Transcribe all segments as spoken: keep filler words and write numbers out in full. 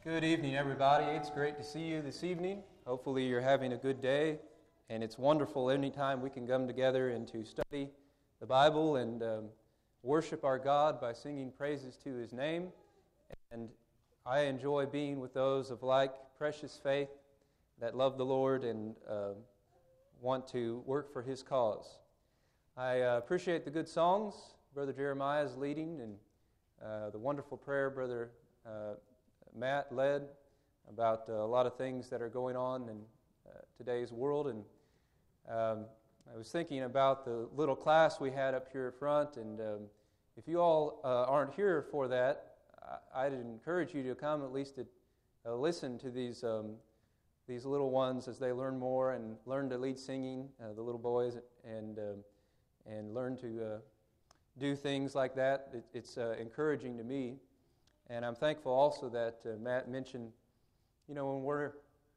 Good evening, everybody. It's great to see you this evening. Hopefully you're having a good day, and it's wonderful anytime we can come together and to study the Bible and um, worship our God by singing praises to His name. And I enjoy being with those of like precious faith that love the Lord and uh, want to work for His cause. I uh, appreciate the good songs Brother Jeremiah is leading, and uh, the wonderful prayer Brother uh, Matt led about uh, a lot of things that are going on in uh, today's world. And um, I was thinking about the little class we had up here front, and um, if you all uh, aren't here for that, I- I'd encourage you to come at least to uh, listen to these um, these little ones as they learn more and learn to lead singing, uh, the little boys, and um, and learn to uh, do things like that. It, it's uh, encouraging to me. And I'm thankful also that uh, Matt mentioned, you know, when we're,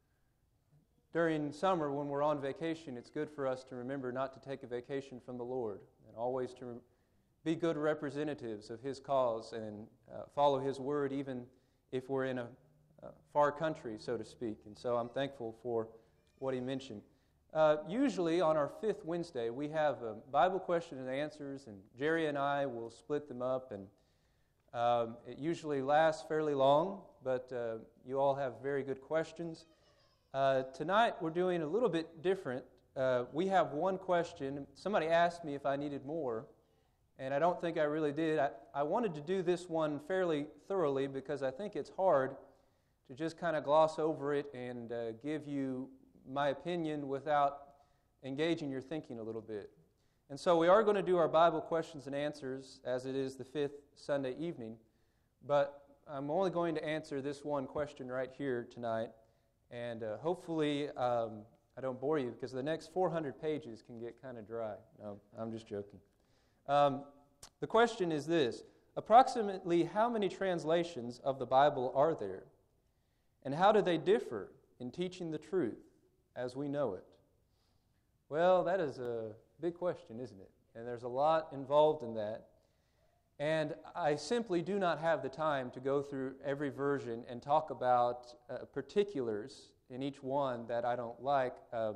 during summer, when we're on vacation, it's good for us to remember not to take a vacation from the Lord, and always to re- be good representatives of His cause and uh, follow His word, even if we're in a, a far country, so to speak. And so I'm thankful for what he mentioned. Uh, usually on our fifth Wednesday, we have a Bible question and answers, and Jerry and I will split them up, and Um, it usually lasts fairly long, but uh, you all have very good questions. Uh, tonight we're doing a little bit different. Uh, we have one question. Somebody asked me if I needed more, and I don't think I really did. I, I wanted to do this one fairly thoroughly because I think it's hard to just kind of gloss over it and uh, give you my opinion without engaging your thinking a little bit. And so we are going to do our Bible questions and answers as it is the fifth Sunday evening, but I'm only going to answer this one question right here tonight, and uh, hopefully um, I don't bore you because the next four hundred pages can get kind of dry. No, I'm just joking. Um, the question is this: approximately how many translations of the Bible are there, and how do they differ in teaching the truth as we know it? Well, that is a big question, isn't it? And there's a lot involved in that. And I simply do not have the time to go through every version and talk about uh, particulars in each one that I don't like. Um,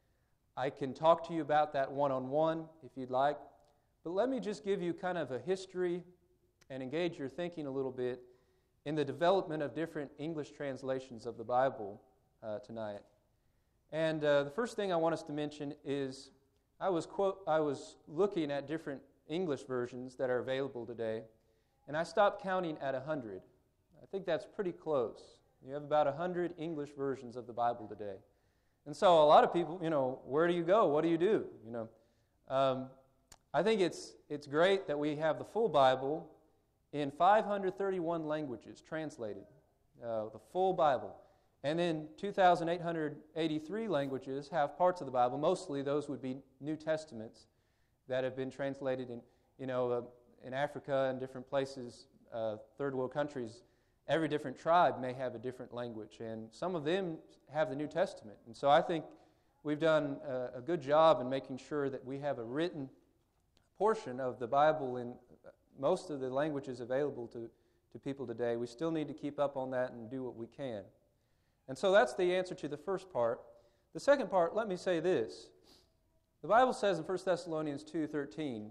I can talk to you about that one-on-one if you'd like. But let me just give you kind of a history and engage your thinking a little bit in the development of different English translations of the Bible uh, tonight. And uh, the first thing I want us to mention is I was quote, I was looking at different English versions that are available today, and I stopped counting at one hundred. I think that's pretty close. You have about one hundred English versions of the Bible today. And so a lot of people, you know, where do you go? What do you do? You know, um, I think it's it's great that we have the full Bible in five hundred thirty-one languages translated, uh, the full Bible. And then two thousand eight hundred eighty-three languages have parts of the Bible. Mostly those would be New Testaments that have been translated in, you know, uh, in Africa and different places, uh, third world countries. Every different tribe may have a different language, and some of them have the New Testament. And so I think we've done a, a good job in making sure that we have a written portion of the Bible in most of the languages available to, to people today. We still need to keep up on that and do what we can. And so that's the answer to the first part. The second part, let me say this. The Bible says in First Thessalonians two thirteen,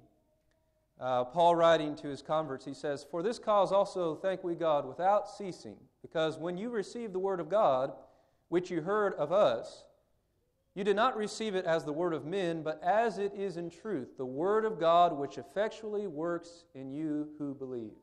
uh, Paul writing to his converts, he says, "For this cause also thank we God without ceasing, because when you received the word of God, which you heard of us, you did not receive it as the word of men, but as it is in truth, the word of God which effectually works in you who believe."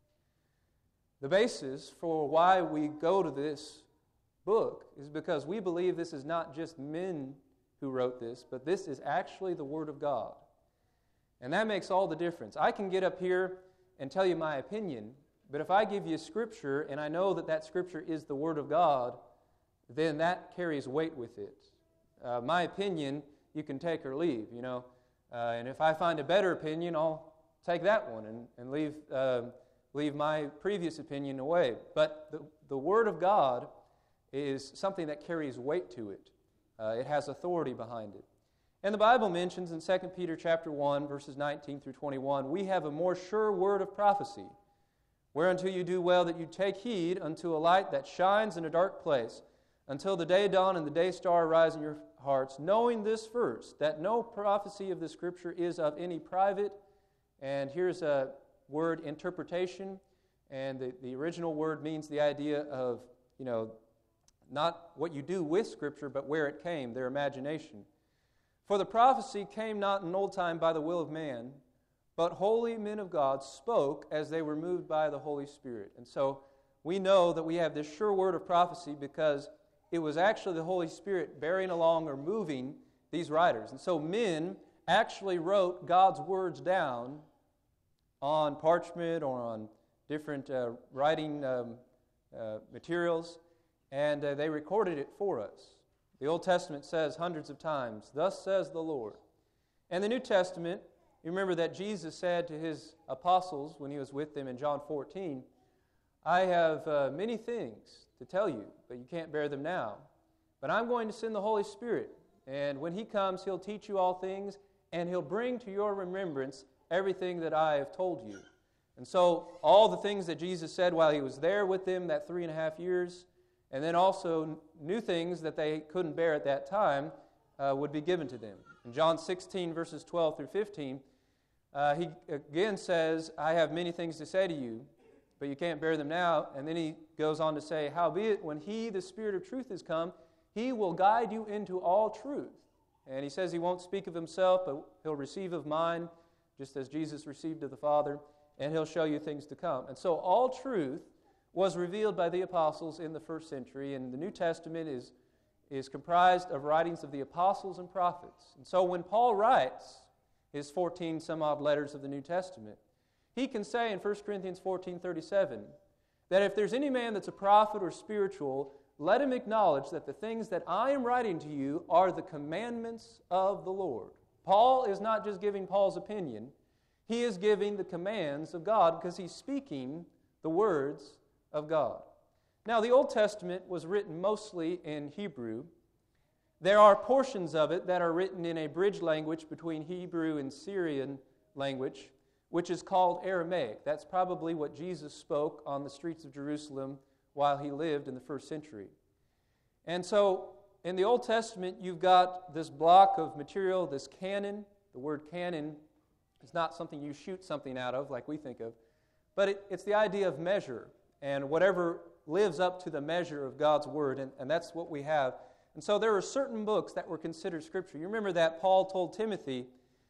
The basis for why we go to this book is because we believe this is not just men who wrote this, but this is actually the Word of God. And that makes all the difference. I can get up here and tell you my opinion, but if I give you Scripture and I know that that Scripture is the Word of God, then that carries weight with it. Uh, my opinion, you can take or leave, you know. Uh, and if I find a better opinion, I'll take that one and, and leave, uh, leave my previous opinion away. But the, the Word of God is something that carries weight to it. Uh, it has authority behind it. And the Bible mentions in Second Peter chapter one, verses nineteen through twenty-one, we have a more sure word of prophecy, Whereunto you do well that you take heed unto a light that shines in a dark place, until the day dawn and the day star arise in your hearts, knowing this first, that no prophecy of the Scripture is of any private, and here's a word, interpretation, and the, the original word means the idea of, you know, not what you do with Scripture, but where it came, their imagination. For the prophecy came not in old time by the will of man, but holy men of God spoke as they were moved by the Holy Spirit. And so we know that we have this sure word of prophecy because it was actually the Holy Spirit bearing along or moving these writers. And so men actually wrote God's words down on parchment or on different uh, writing um, uh, materials, and uh, they recorded it for us. The Old Testament says hundreds of times, "Thus says the Lord." And the New Testament, you remember that Jesus said to his apostles when he was with them in John fourteen, "I have uh, many things to tell you, but you can't bear them now. But I'm going to send the Holy Spirit, and when He comes, He'll teach you all things, and He'll bring to your remembrance everything that I have told you." And so all the things that Jesus said while He was there with them that three and a half years, and then also new things that they couldn't bear at that time, uh, would be given to them. In John sixteen, verses twelve through fifteen, uh, He again says, "I have many things to say to you, but you can't bear them now." And then He goes on to say, "Howbeit, when He, the Spirit of truth, is come, He will guide you into all truth." And He says He won't speak of Himself, but He'll receive of mine, just as Jesus received of the Father, and He'll show you things to come. And so all truth was revealed by the apostles in the first century, and the New Testament is, is comprised of writings of the apostles and prophets. And so when Paul writes his fourteen some odd letters of the New Testament, he can say in First Corinthians fourteen thirty-seven that if there's any man that's a prophet or spiritual, let him acknowledge that the things that I am writing to you are the commandments of the Lord. Paul is not just giving Paul's opinion, he is giving the commands of God because he's speaking the words of God. Now, the Old Testament was written mostly in Hebrew. There are portions of it that are written in a bridge language between Hebrew and Syrian language, which is called Aramaic. That's probably what Jesus spoke on the streets of Jerusalem while He lived in the first century. And so, in the Old Testament, you've got this block of material, this canon. The word canon is not something you shoot something out of like we think of, but it, it's the idea of measure, and whatever lives up to the measure of God's Word, and, and that's what we have. And so there are certain books that were considered Scripture. You remember that Paul told Timothy,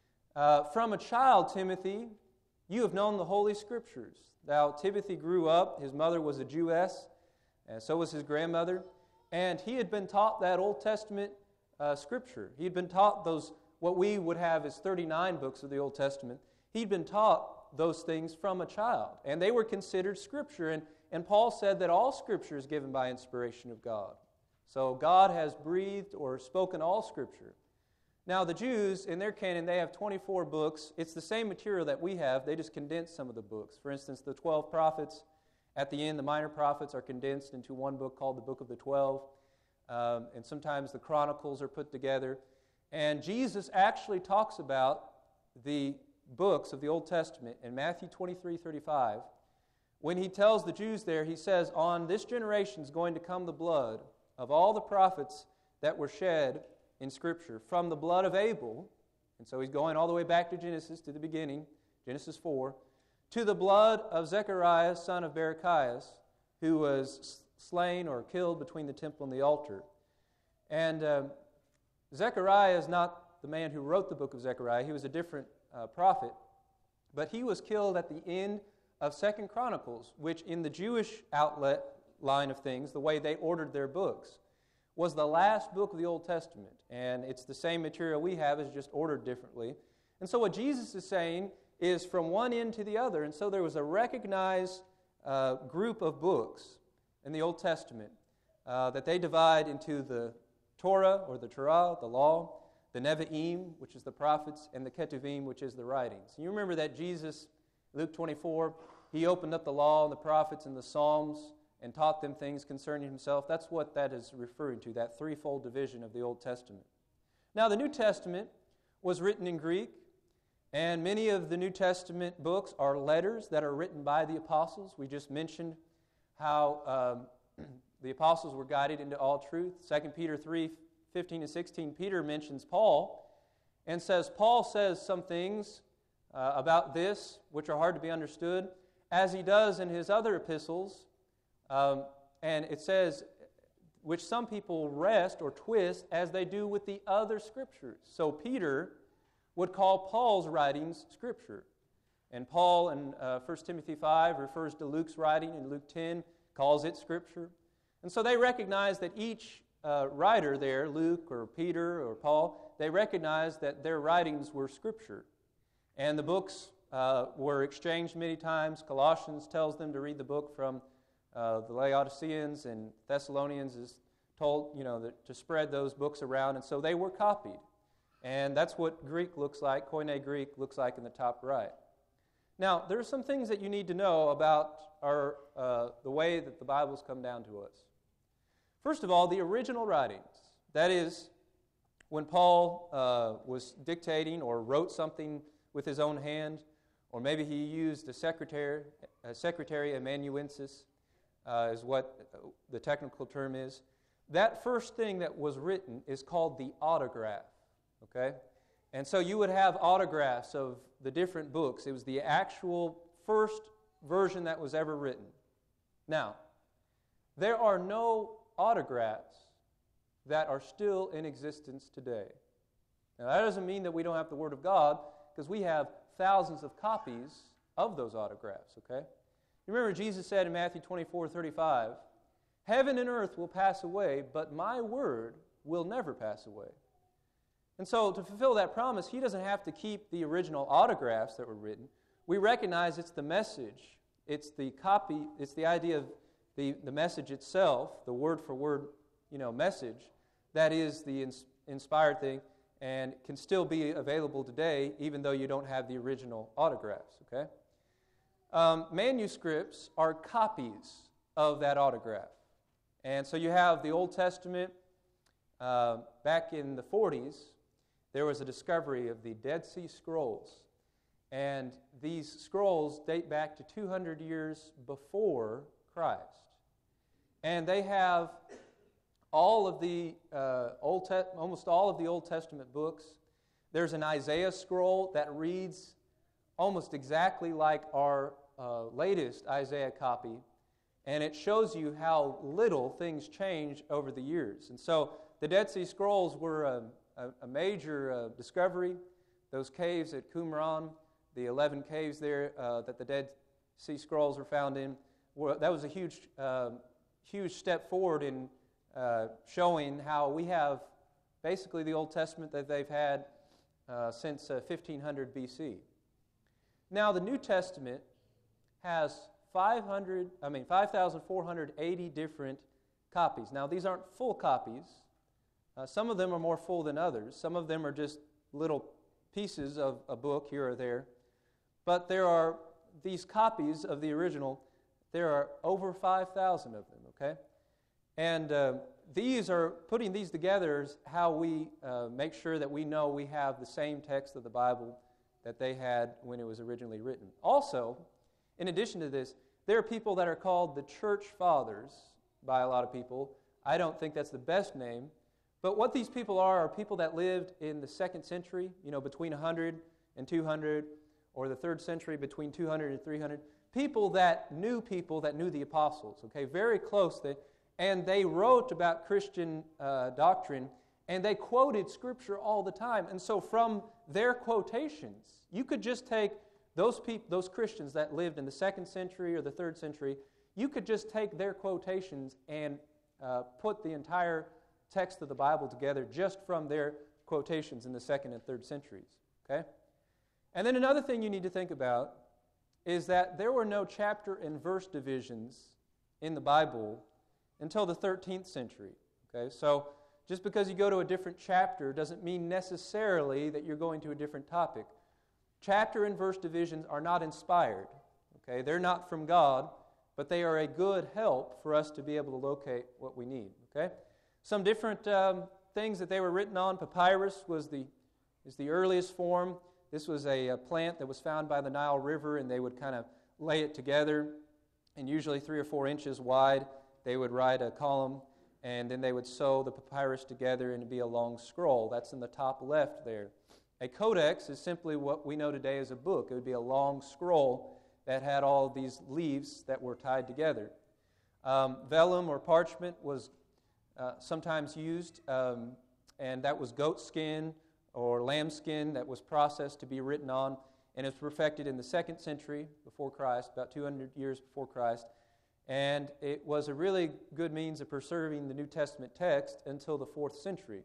uh, "From a child, Timothy, you have known the Holy Scriptures. Thou, Timothy, grew up." His mother was a Jewess, and so was his grandmother. And he had been taught that Old Testament uh, Scripture. He had been taught those, what we would have as thirty-nine books of the Old Testament. He'd been taught those things from a child, and they were considered Scripture. And, and Paul said that all Scripture is given by inspiration of God. So God has breathed or spoken all Scripture. Now the Jews, in their canon, they have twenty-four books. It's the same material that we have. They just condensed some of the books. For instance, the twelve prophets, at the end, the minor prophets are condensed into one book called the Book of the Twelve. Um, and sometimes the Chronicles are put together. And Jesus actually talks about the books of the Old Testament in Matthew twenty-three thirty-five. When He tells the Jews there, He says, "On this generation is going to come the blood of all the prophets that were shed in Scripture, from the blood of Abel," and so He's going all the way back to Genesis, to the beginning, Genesis four, "to the blood of Zechariah, son of Berechias, who was slain or killed between the temple and the altar." And uh, Zechariah is not the man who wrote the book of Zechariah. He was a different uh, prophet, but he was killed at the end of Second Chronicles, which in the Jewish outlet line of things, the way they ordered their books, was the last book of the Old Testament. And it's the same material we have, it's just ordered differently. And so what Jesus is saying is from one end to the other. And so there was a recognized uh, group of books in the Old Testament uh, that they divide into the Torah, or the Torah, the law, the Nevi'im, which is the prophets, and the Ketuvim, which is the writings. And you remember that Jesus, Luke twenty-four, He opened up the law and the prophets and the Psalms and taught them things concerning Himself. That's what that is referring to, that threefold division of the Old Testament. Now, the New Testament was written in Greek, And many of the New Testament books are letters that are written by the apostles. We just mentioned how um, the apostles were guided into all truth. Second Peter three, fifteen and sixteen, Peter mentions Paul and says, Paul says some things uh, about this which are hard to be understood, as he does in his other epistles. Um, and it says, which some people wrest or twist as they do with the other scriptures. So Peter would call Paul's writings Scripture. And Paul in uh, First Timothy five refers to Luke's writing, and Luke ten calls it Scripture. And so they recognize that each uh, writer there, Luke or Peter or Paul, they recognized that their writings were Scripture. And the books uh, were exchanged many times. Colossians tells them to read the book from uh, the Laodiceans, and Thessalonians is told, you know, that, to spread those books around. And so they were copied. And that's what Greek looks like, Koine Greek looks like in the top right. Now, there are some things that you need to know about our, uh, the way that the Bible's come down to us. First of all, the original writings. That is, when Paul uh, was dictating or wrote something with his own hand, or maybe he used a secretary, a secretary amanuensis, uh, is what the technical term is. That first thing that was written is called the autograph. Okay? And so you would have autographs of the different books. It was the actual first version that was ever written. Now, there are no autographs that are still in existence today. Now, that doesn't mean that we don't have the Word of God, because we have thousands of copies of those autographs, okay? You remember Jesus said in Matthew twenty-four thirty-five, "Heaven and earth will pass away, but my word will never pass away." And so to fulfill that promise, he doesn't have to keep the original autographs that were written. We recognize it's the message, it's the copy, it's the idea of the, the message itself, the word-for-word, you know, message, that is the ins- inspired thing and can still be available today even though you don't have the original autographs, okay? Um, manuscripts are copies of that autograph. And so you have the Old Testament uh, back in the forties. There was a discovery of the Dead Sea Scrolls. And these scrolls date back to two hundred years before Christ. And they have all of the uh, Old Te- almost all of the Old Testament books. There's an Isaiah scroll that reads almost exactly like our uh, latest Isaiah copy. And it shows you how little things change over the years. And so the Dead Sea Scrolls were a A, a major uh, discovery. Those caves at Qumran, the eleven caves there uh, that the Dead Sea Scrolls were found in, were, that was a huge, uh, huge step forward in uh, showing how we have basically the Old Testament that they've had uh, since uh, fifteen hundred B C. Now the New Testament has five hundred, I mean five thousand four hundred eighty different copies. Now these aren't full copies. Uh, some of them are more full than others. Some of them are just little pieces of a book here or there. But there are these copies of the original. There are over five thousand of them, okay? And uh, these are, putting these together is how we uh, make sure that we know we have the same text of the Bible that they had when it was originally written. Also, in addition to this, there are people that are called the Church Fathers by a lot of people. I don't think that's the best name. But what these people are are people that lived in the second century, you know, between one hundred and two hundred, or the third century between two hundred and three hundred. People that knew people that knew the apostles, okay, very close. They, and they wrote about Christian uh, doctrine, and they quoted Scripture all the time. And so from their quotations, you could just take those people, those Christians that lived in the second century or the third century, you could just take their quotations and uh, put the entire text of the Bible together just from their quotations in the second and third centuries, okay? And then another thing you need to think about is that there were no chapter and verse divisions in the Bible until the thirteenth century, okay? So just because you go to a different chapter doesn't mean necessarily that you're going to a different topic. Chapter and verse divisions are not inspired, okay? They're not from God, but they are a good help for us to be able to locate what we need, okay? Some different um, things that they were written on. Papyrus was the is the earliest form. This was a, a plant that was found by the Nile River, and they would kind of lay it together, and usually three or four inches wide. They would write a column, and then they would sew the papyrus together, and it'd be a long scroll. That's in the top left there. A codex is simply what we know today as a book. It would be a long scroll that had all of these leaves that were tied together. Um, vellum or parchment was uh, sometimes used, um, and that was goat skin or lamb skin that was processed to be written on, and it was perfected in the second century before Christ, about two hundred years before Christ. And it was a really good means of preserving the New Testament text until the fourth century.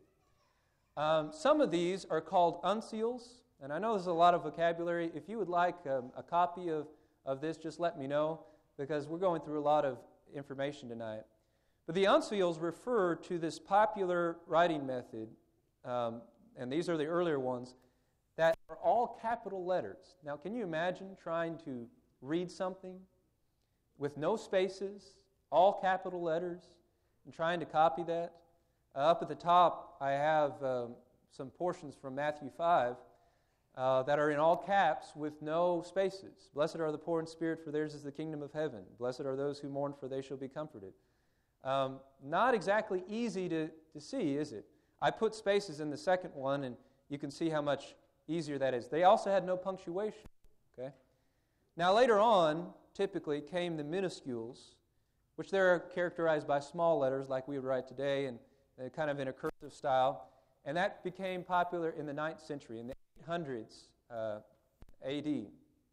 Um, some of these are called uncials, and I know there's a lot of vocabulary. If you would like um, a copy of, of this, just let me know, because we're going through a lot of information tonight. But the uncials refer to this popular writing method, um, and these are the earlier ones, that are all capital letters. Now, can you imagine trying to read something with no spaces, all capital letters, and trying to copy that? Uh, up at the top, I have um, some portions from Matthew five uh, that are in all caps with no spaces. Blessed are the poor in spirit, for theirs is the kingdom of heaven. Blessed are those who mourn, for they shall be comforted. Um, not exactly easy to, to see, is it? I put spaces in the second one, and you can see how much easier that is. They also had no punctuation. Okay. Now later on, typically came the minuscules, which they're characterized by small letters like we would write today, and uh, kind of in a cursive style. And that became popular in the ninth century, in the eight hundreds uh, A D.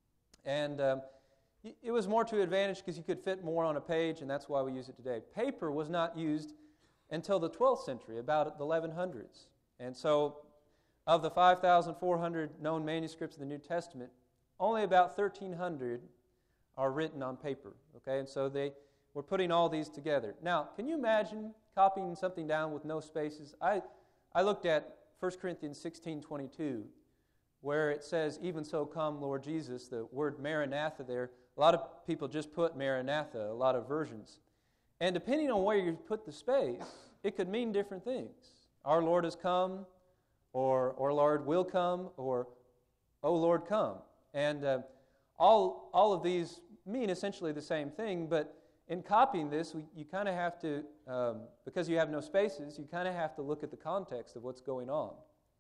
And um, it was more to advantage because you could fit more on a page, and that's why we use it today. Paper was not used until the twelfth century, about the eleven hundreds. And so of the five thousand four hundred known manuscripts of the New Testament, only about thirteen hundred are written on paper. Okay, and so they were putting all these together. Now, can you imagine copying something down with no spaces? I, I looked at First Corinthians sixteen twenty-two, where it says, "Even so come, Lord Jesus," the word Maranatha there. A lot of people just put Maranatha, a lot of versions. And depending on where you put the space, it could mean different things. Our Lord has come, or "Our Lord will come," or "O Lord, come." And uh, all, all of these mean essentially the same thing, but in copying this, we, you kind of have to, um, because you have no spaces, you kind of have to look at the context of what's going on.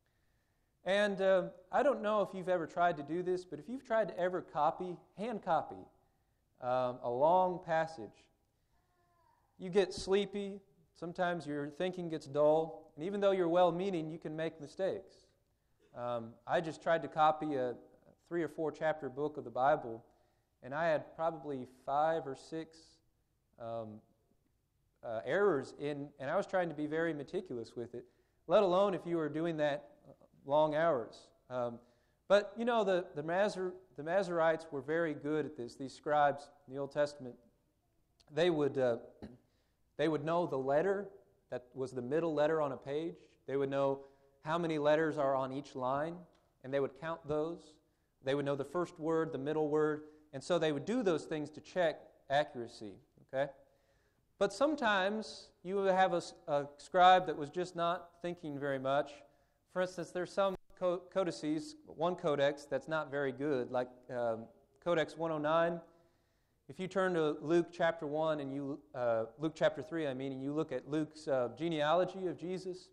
And uh, I don't know if you've ever tried to do this, but if you've tried to ever copy, hand copy, um, a long passage, you get sleepy. Sometimes your thinking gets dull. And even though you're well-meaning, you can make mistakes. Um, I just tried to copy a three or four chapter book of the Bible, and I had probably five or six um, uh, errors in, and I was trying to be very meticulous with it, let alone if you were doing that long hours. Um, but, you know, the, the, Mazar, the Mazarites were very good at this. These scribes in the Old Testament, they would, uh, they would know the letter that was the middle letter on a page. They would know how many letters are on each line, and they would count those. They would know the first word, the middle word, and so they would do those things to check accuracy, okay? But sometimes you would have a, a scribe that was just not thinking very much. For instance, there's some co- codices, one codex that's not very good, like um, Codex one oh nine. If you turn to Luke chapter one and you, uh, Luke chapter three, I mean, and you look at Luke's uh, genealogy of Jesus,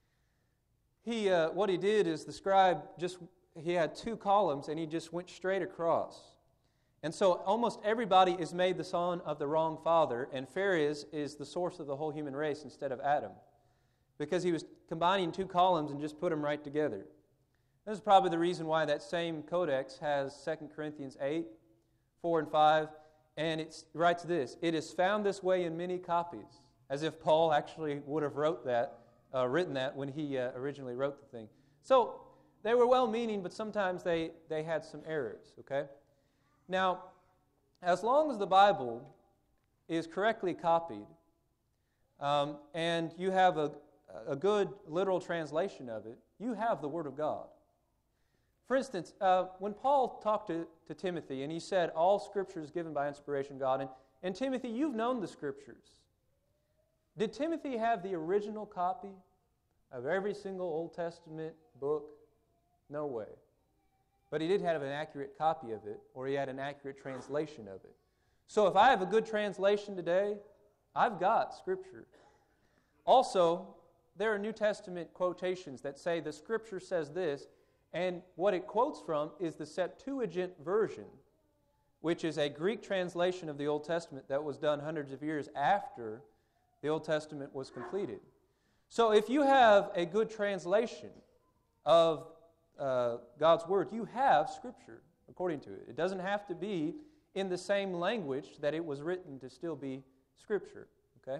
he, uh, what he did is the scribe just, he had two columns and he just went straight across. And so almost everybody is made the son of the wrong father, and Phares is the source of the whole human race instead of Adam, because he was combining two columns and just put them right together. This is probably the reason why that same codex has Second Corinthians eight, four and five, and it writes this: "It is found this way in many copies," as if Paul actually would have wrote that, uh, written that when he uh, originally wrote the thing. So they were well-meaning, but sometimes they, they had some errors, okay? Now, as long as the Bible is correctly copied, um, and you have a a good literal translation of it, you have the Word of God. For instance, uh, when Paul talked to, to Timothy, and he said, all Scripture is given by inspiration of God, and, and Timothy, you've known the Scriptures. Did Timothy have the original copy of every single Old Testament book? No way. but he did have an accurate copy of it, or he had an accurate translation of it. So if I have a good translation today, I've got Scripture. Also, there are New Testament quotations that say the Scripture says this, and what it quotes from is the Septuagint version, which is a Greek translation of the Old Testament that was done hundreds of years after the Old Testament was completed. So if you have a good translation of uh, God's Word, you have Scripture according to it. It doesn't have to be in the same language that it was written to still be Scripture. Okay?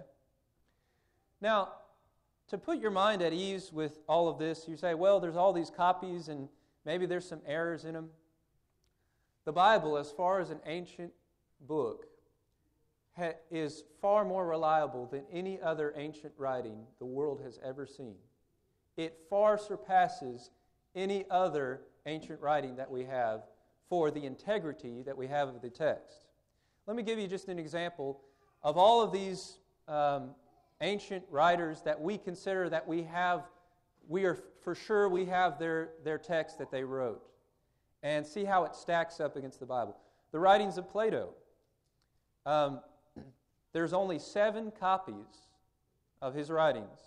Now, to put your mind at ease with all of this, you say, well, there's all these copies and maybe there's some errors in them. The Bible, as far as an ancient book, ha- is far more reliable than any other ancient writing the world has ever seen. It far surpasses any other ancient writing that we have for the integrity that we have of the text. Let me give you just an example of all of these um, ancient writers that we consider that we have, we are for sure we have their, their text that they wrote, and see how it stacks up against the Bible. The writings of Plato. Um, there's only seven copies of his writings.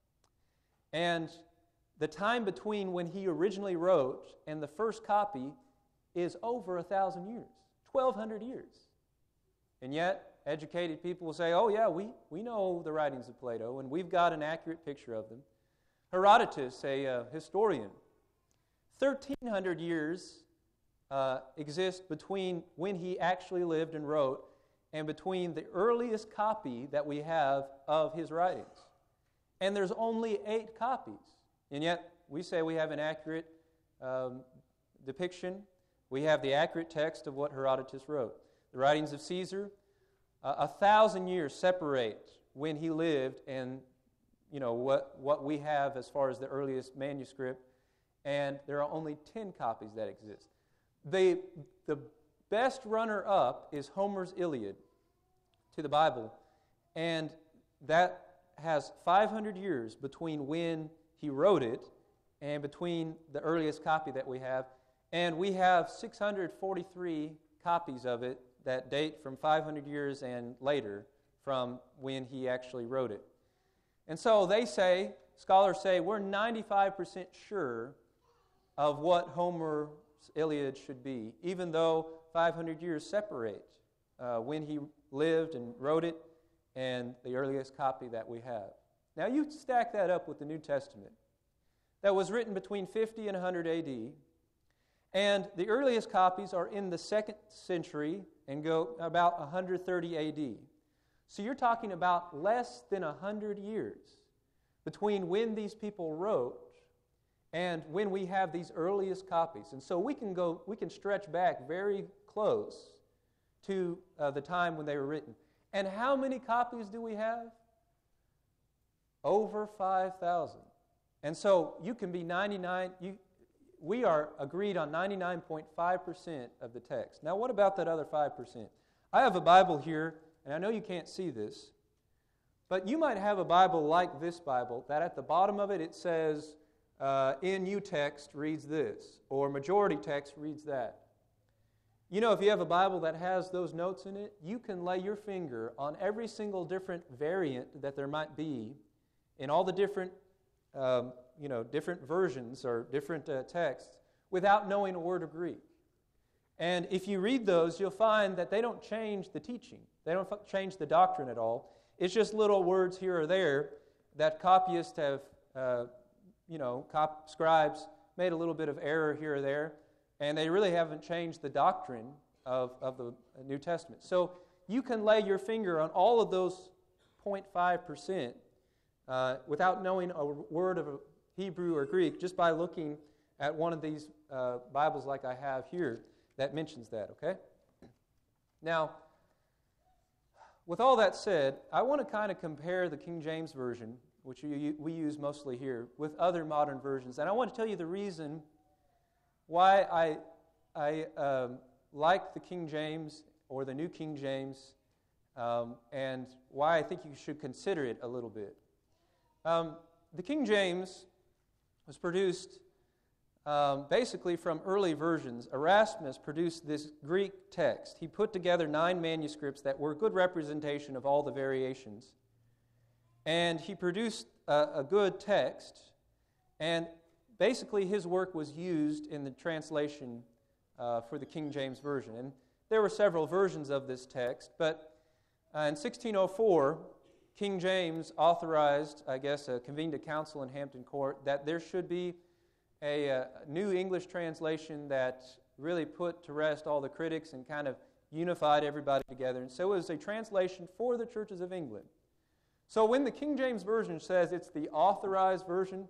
And the time between when he originally wrote and the first copy is over a thousand years, twelve hundred years. And yet, educated people will say, oh yeah, we, we know the writings of Plato, and we've got an accurate picture of them. Herodotus, a uh, historian, thirteen hundred years uh, exist between when he actually lived and wrote and between the earliest copy that we have of his writings. And there's only eight copies. And yet, we say we have an accurate um, depiction. We have the accurate text of what Herodotus wrote. The writings of Caesar, uh, a thousand years separate when he lived and, you know, what, what we have as far as the earliest manuscript, and there are only ten copies that exist. The, the best runner-up is Homer's Iliad to the Bible, and that has five hundred years between when he wrote it and between the earliest copy that we have. And we have six hundred forty-three copies of it that date from five hundred years and later from when he actually wrote it. And so they say, scholars say, we're ninety-five percent sure of what Homer's Iliad should be, even though five hundred years separate uh, when he lived and wrote it and the earliest copy that we have. Now you stack that up with the New Testament that was written between fifty and one hundred A D, and the earliest copies are in the second century and go about one hundred thirty A D. So you're talking about less than one hundred years between when these people wrote and when we have these earliest copies. And so we can go, we can stretch back very close to uh, the time when they were written. And how many copies do we have? Over five thousand. And so you can be ninety-nine, you, we are agreed on ninety-nine point five percent of the text. Now what about that other five percent? I have a Bible here, and I know you can't see this, but you might have a Bible like this Bible, that at the bottom of it it says, uh, N U text reads this, or majority text reads that. You know, if you have a Bible that has those notes in it, you can lay your finger on every single different variant that there might be in all the different, um, you know, different versions or different uh, texts without knowing a word of Greek. And if you read those, you'll find that they don't change the teaching. They don't f- change the doctrine at all. It's just little words here or there that copyists have, uh, you know, cop- scribes made a little bit of error here or there, and they really haven't changed the doctrine of, of the New Testament. So you can lay your finger on all of those zero point five percent uh, without knowing a word of Hebrew or Greek, just by looking at one of these uh, Bibles like I have here that mentions that, okay? Now, with all that said, I want to kind of compare the King James Version, which we, we use mostly here, with other modern versions. And I want to tell you the reason why I, I um, like the King James or the New King James, um, and why I think you should consider it a little bit. Um, the King James was produced um, basically from early versions. Erasmus produced this Greek text. He put together nine manuscripts that were a good representation of all the variations. And he produced a, a good text, and basically his work was used in the translation uh, for the King James Version. And there were several versions of this text, but uh, in sixteen oh four, King James authorized, I guess, uh, convened a council in Hampton Court that there should be a, a new English translation that really put to rest all the critics and kind of unified everybody together. And so it was a translation for the churches of England. So when the King James Version says it's the authorized version,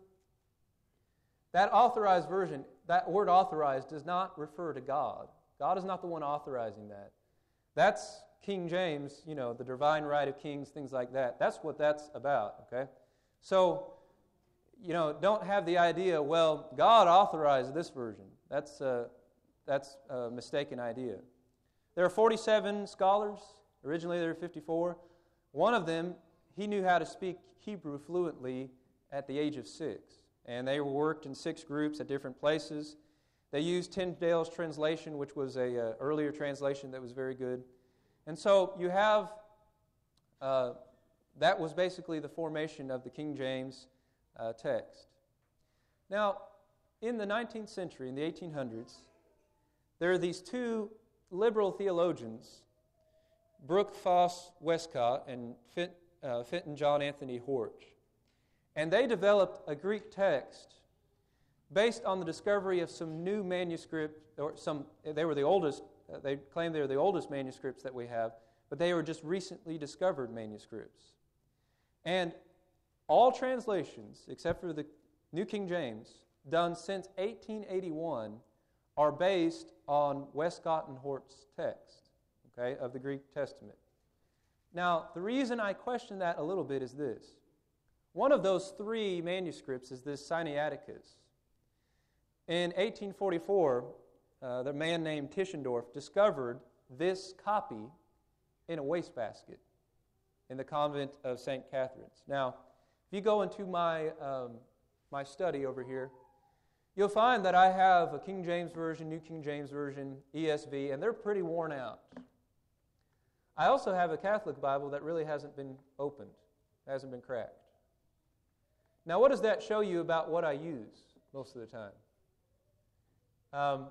that authorized version, that word authorized does not refer to God. God is not the one authorizing that. That's King James, you know, the divine right of kings, things like that. That's what that's about, okay? So, you know, don't have the idea, well, God authorized this version. That's a, that's a mistaken idea. There are forty-seven scholars. Originally there were fifty-four. One of them, he knew how to speak Hebrew fluently at the age of six. And they worked in six groups at different places. They used Tyndale's translation, which was a uh, earlier translation that was very good. And so you have, uh, that was basically the formation of the King James uh, text. Now, in the nineteenth century, in the eighteen hundreds, there are these two liberal theologians, Brooke Foss Westcott and Fit, uh, Fenton John Anthony Hort. And they developed a Greek text based on the discovery of some new manuscript, or some, they were the oldest, uh, they claim they were the oldest manuscripts that we have, but they were just recently discovered manuscripts. And all translations, except for the New King James, done since eighteen eighty-one, are based on Westcott and Hort's text, okay, of the Greek Testament. Now, the reason I question that a little bit is this. One of those three manuscripts is this Sinaiticus. In eighteen forty-four, uh, the man named Tischendorf discovered this copy in a wastebasket in the convent of Saint Catherine's. Now, if you go into my, um, my study over here, you'll find that I have a King James Version, New King James Version, E S V, and they're pretty worn out. I also have a Catholic Bible that really hasn't been opened, hasn't been cracked. Now, what does that show you about what I use most of the time? Um,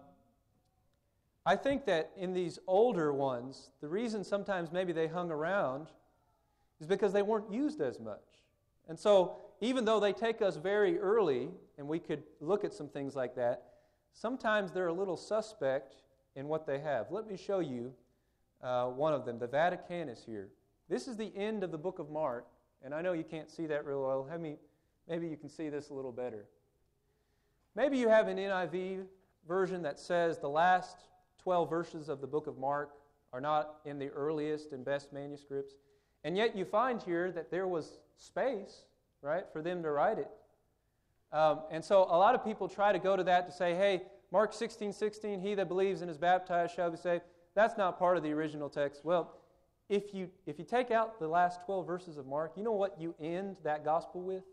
I think that in these older ones, the reason sometimes maybe they hung around is because they weren't used as much. And so, even though they take us very early, and we could look at some things like that, sometimes they're a little suspect in what they have. Let me show you uh, one of them, the Vaticanus here. This is the end of the book of Mark, and I know you can't see that real well. Let me, maybe you can see this a little better. Maybe you have an N I V version that says the last twelve verses of the book of Mark are not in the earliest and best manuscripts, and yet you find here that there was space, right, for them to write it. Um, and so a lot of people try to go to that to say, hey, Mark sixteen sixteen, he that believes and is baptized shall be saved. That's not part of the original text. Well, if you if you take out the last twelve verses of Mark, you know what you end that gospel with?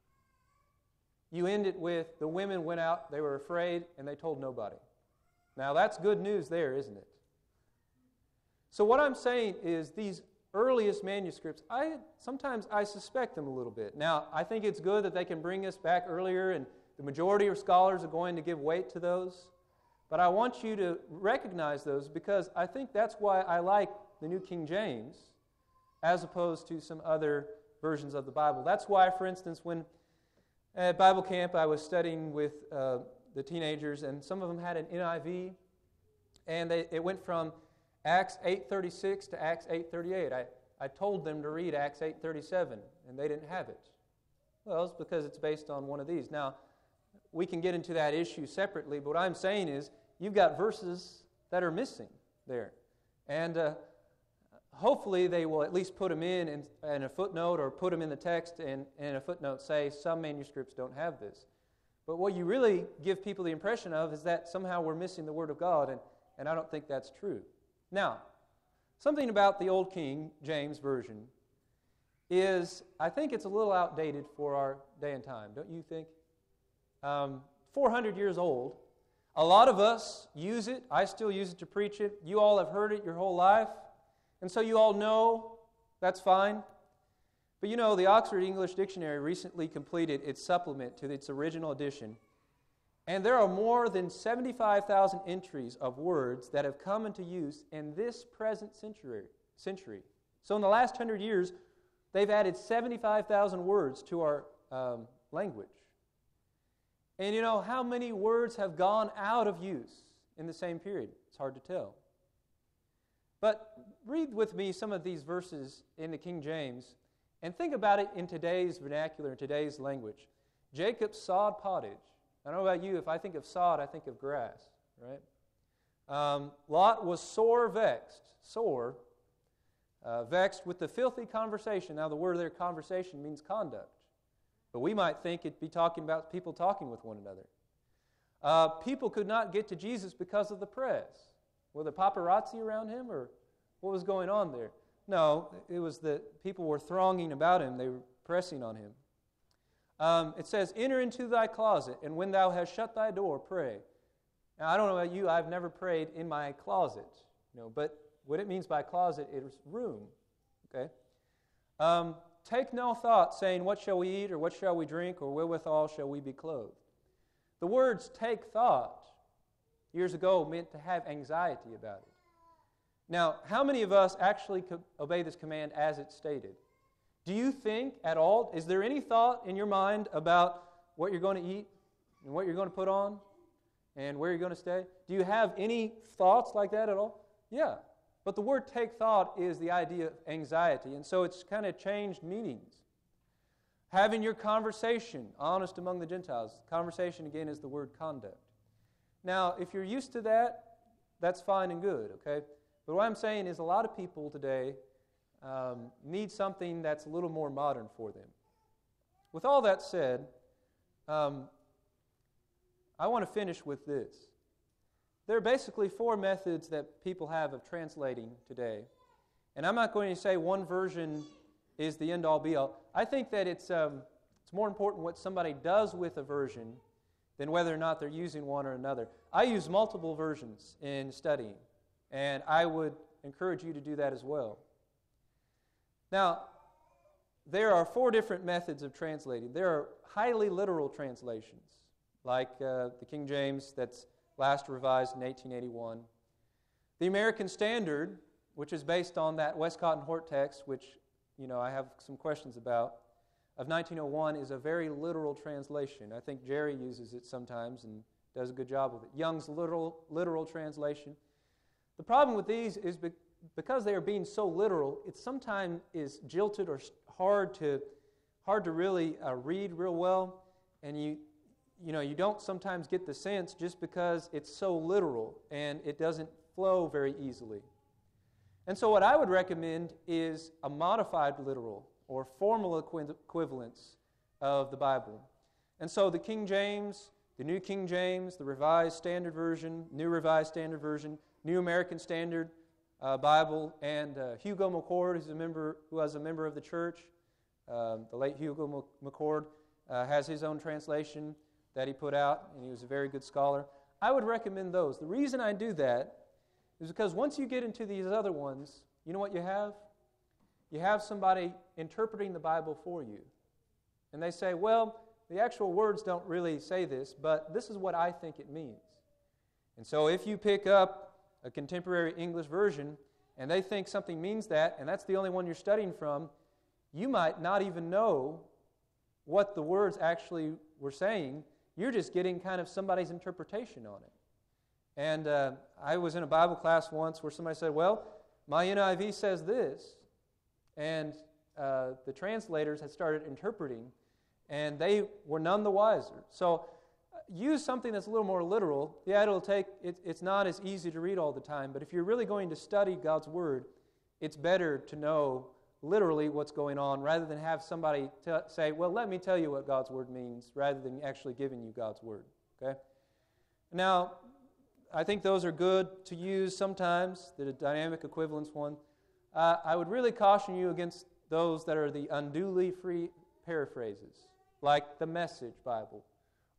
You end it with, the women went out, they were afraid, and they told nobody. Now, that's good news there, isn't it? So what I'm saying is these earliest manuscripts, I sometimes I suspect them a little bit. Now, I think it's good that they can bring us back earlier, and the majority of scholars are going to give weight to those. But I want you to recognize those because I think that's why I like the New King James as opposed to some other versions of the Bible. That's why, for instance, when at Bible camp I was studying with uh, the teenagers, and some of them had an N I V, and they, it went from Acts eight thirty-six to Acts eight thirty-eight. I, I told them to read Acts eight thirty-seven, and they didn't have it. Well, it's because it's based on one of these. Now, we can get into that issue separately, but what I'm saying is you've got verses that are missing there. And uh, hopefully they will at least put them in, in in a footnote or put them in the text and in a footnote say some manuscripts don't have this. But what you really give people the impression of is that somehow we're missing the Word of God, and, and I don't think that's true. Now, something about the Old King James Version is, I think it's a little outdated for our day and time, don't you think? Um, four hundred years old. A lot of us use it. I still use it to preach it. You all have heard it your whole life. And so you all know that's fine. But you know, the Oxford English Dictionary recently completed its supplement to its original edition. And there are more than seventy-five thousand entries of words that have come into use in this present century. century. So in the last hundred years, they've added seventy-five thousand words to our um, language. And you know, how many words have gone out of use in the same period? It's hard to tell. But read with me some of these verses in the King James and think about it in today's vernacular, in today's language. Jacob sawed pottage. I don't know about you, if I think of sod, I think of grass, right? Um, Lot was sore vexed, sore, uh, vexed with the filthy conversation. Now the word there, conversation, means conduct. But we might think it'd be talking about people talking with one another. Uh, people could not get to Jesus because of the press. Were there paparazzi around him, or what was going on there? No, it was that people were thronging about him. They were pressing on him. Um, it says, enter into thy closet, and when thou hast shut thy door, pray. Now, I don't know about you, I've never prayed in my closet, you know, but what it means by closet is room, okay? Um, take no thought, saying, what shall we eat, or what shall we drink, or wherewithal shall we be clothed? The words take thought years ago meant to have anxiety about it. Now, how many of us actually could obey this command as it's stated? Do you think at all, is there any thought in your mind about what you're going to eat and what you're going to put on and where you're going to stay? Do you have any thoughts like that at all? Yeah. But the word take thought is the idea of anxiety, and so it's kind of changed meanings. Having your conversation honest among the Gentiles. Conversation, again, is the word conduct. Now, if you're used to that, that's fine and good, okay? But what I'm saying is a lot of people today um, need something that's a little more modern for them. With all that said, um, I want to finish with this. There are basically four methods that people have of translating today. And I'm not going to say one version is the end-all, be-all. I think that it's, um, it's more important what somebody does with a version than whether or not they're using one or another. I use multiple versions in studying, and I would encourage you to do that as well. Now, there are four different methods of translating. There are highly literal translations, like uh, the King James that's last revised in eighteen eighty-one. The American Standard, which is based on that Westcott and Hort text, which you know I have some questions about, of nineteen oh one, is a very literal translation. I think Jerry uses it sometimes and does a good job with it. Young's literal literal translation. The problem with these is be- because they are being so literal, it sometimes is jilted or hard to hard to really uh, read real well, and you you know you don't sometimes get the sense just because it's so literal and it doesn't flow very easily. And so what I would recommend is a modified literal or formal equi- equivalence of the Bible. And so the King James, the New King James, the Revised Standard Version, New Revised Standard Version, New American Standard uh, Bible, and uh, Hugo McCord, who's a member, who was a member of the church, um, the late Hugo McCord, uh, has his own translation that he put out, and he was a very good scholar. I would recommend those. The reason I do that is because once you get into these other ones, you know what you have? You have somebody interpreting the Bible for you. And they say, well, the actual words don't really say this, but this is what I think it means. And so if you pick up a contemporary English version and they think something means that, and that's the only one you're studying from, you might not even know what the words actually were saying. You're just getting kind of somebody's interpretation on it. And uh, I was in a Bible class once where somebody said, well, my N I V says this. And uh, the translators had started interpreting, and they were none the wiser. So uh, use something that's a little more literal. Yeah, it'll take, it, it's not as easy to read all the time, but if you're really going to study God's Word, it's better to know literally what's going on rather than have somebody t- say, well, let me tell you what God's Word means, rather than actually giving you God's Word. Okay? Now, I think those are good to use sometimes, the dynamic equivalence one. Uh, I would really caution you against those that are the unduly free paraphrases, like the Message Bible,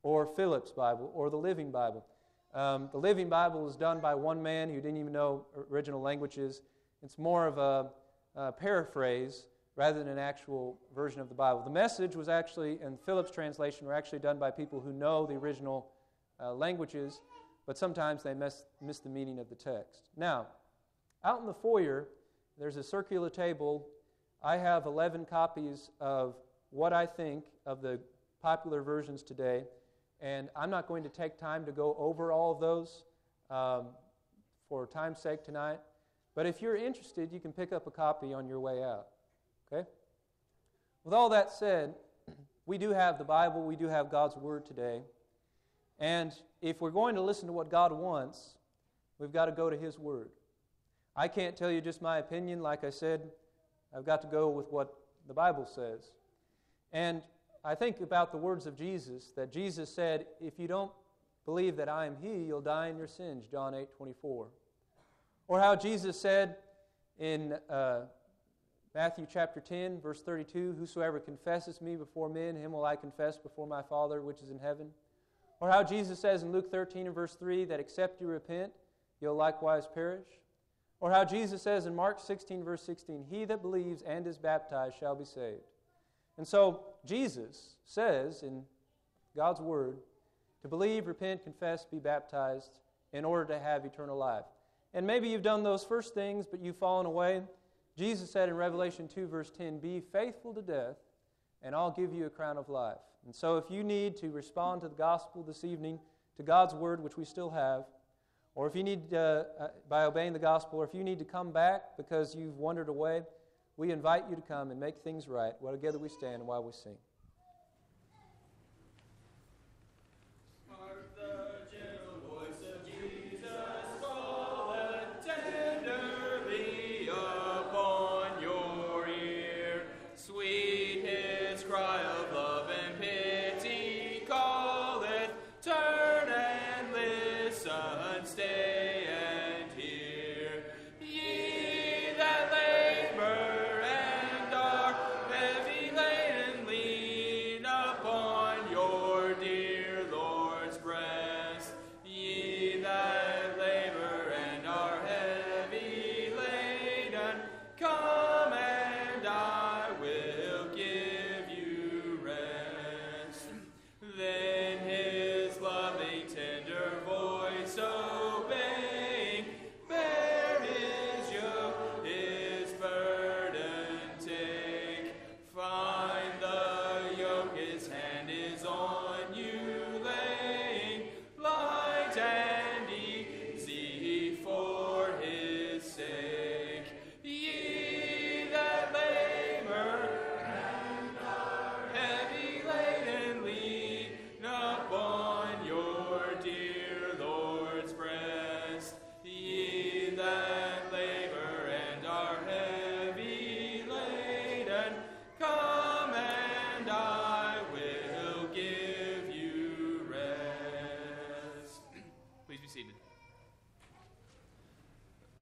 or Phillips Bible, or the Living Bible. Um, the Living Bible is done by one man who didn't even know original languages. It's more of a, a paraphrase rather than an actual version of the Bible. The Message was actually, and Phillips' translation, were actually done by people who know the original uh, languages, but sometimes they miss, miss the meaning of the text. Now, out in the foyer, there's a circular table. I have eleven copies of what I think of the popular versions today, and I'm not going to take time to go over all of those um, for time's sake tonight. But if you're interested, you can pick up a copy on your way out. Okay? With all that said, we do have the Bible, we do have God's Word today. And if we're going to listen to what God wants, we've got to go to His Word. I can't tell you just my opinion. Like I said, I've got to go with what the Bible says. And I think about the words of Jesus, that Jesus said, if you don't believe that I am He, you'll die in your sins, John eight twenty-four. Or how Jesus said in uh, Matthew chapter ten, verse thirty-two, whosoever confesses me before men, him will I confess before my Father which is in heaven. Or how Jesus says in Luke thirteen and verse three, that except you repent, you'll likewise perish. Or how Jesus says in Mark sixteen, verse sixteen, he that believes and is baptized shall be saved. And so Jesus says in God's Word to believe, repent, confess, be baptized in order to have eternal life. And maybe you've done those first things, but you've fallen away. Jesus said in Revelation two, verse ten, be faithful to death, and I'll give you a crown of life. And so if you need to respond to the gospel this evening, to God's Word, which we still have, or if you need, uh, uh, by obeying the gospel, or if you need to come back because you've wandered away, we invite you to come and make things right while together we stand and while we sing.